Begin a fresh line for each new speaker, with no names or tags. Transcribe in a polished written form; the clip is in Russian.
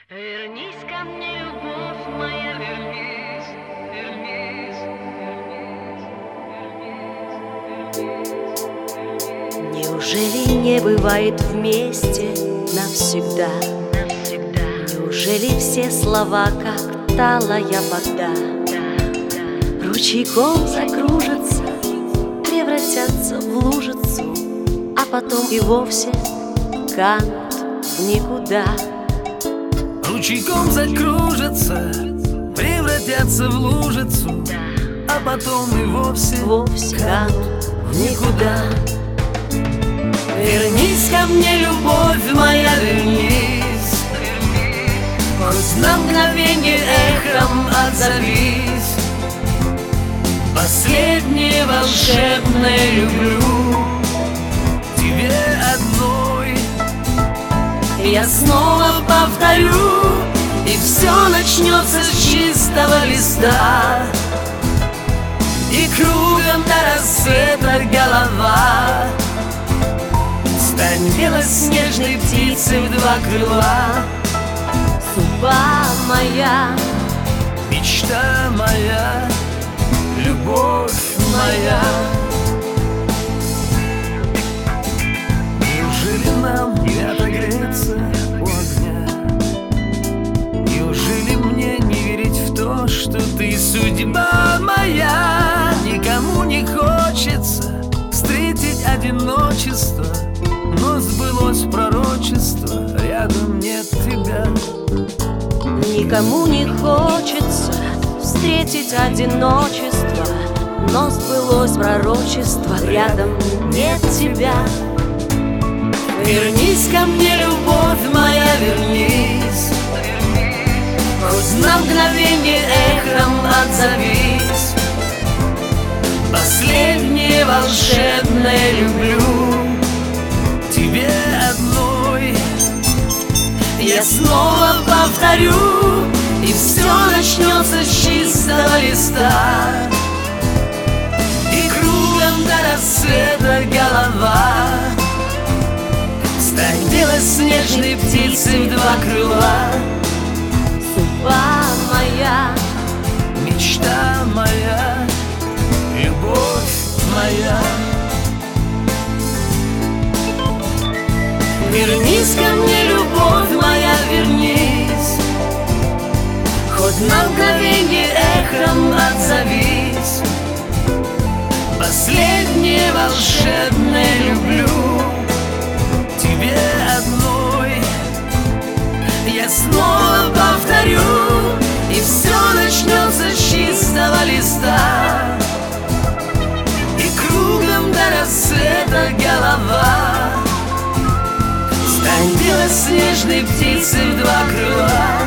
Вернись ко мне, любовь моя, вернись, вернись, вернись, вернись.
Неужели не бывает вместе навсегда? Неужели все слова, как талая вода, ручейком закружатся, превратятся в лужицу, а потом и вовсе канут в никуда?
Ручейком закружатся, превратятся в лужицу, а потом и вовсе
канут в никуда.
Вернись ко мне, любовь моя, вернись, хоть на мгновенье эхом отзовись. Последнее волшебное люблю тебе одной. Я снова повторю, и все начнется с чистого листа, и кругом до рассвета голова. Стань белоснежной птицей в два крыла,
судьба моя,
мечта моя, любовь моя. Неужели нам не отогреться у огня? Неужели мне не верить в то, что ты судьба моя? Никому не хочется встретить одиночество, но сбылось пророчество, рядом нет тебя.
Никому не хочется встретить одиночество, но сбылось пророчество, рядом нет тебя.
Вернись ко мне, любовь моя, вернись, хоть на мгновенье эхом отзовись. Последнее волшебное люблю тебе одной. Я снова повторю, и все начнется с чистого листа, и кругом до рассвета голова. Стань белоснежной птицей в два крыла,
судьба моя,
мечта моя, любовь моя. Вернись ко мне, любовь моя, вернись, хоть на мгновенье эхом отзовись. Последнее волшебное люблю тебе одной. Я снова повторю, и все начнется с чистого листа, и кругом до рассвета голова. Стань белоснежной птицей в два крыла,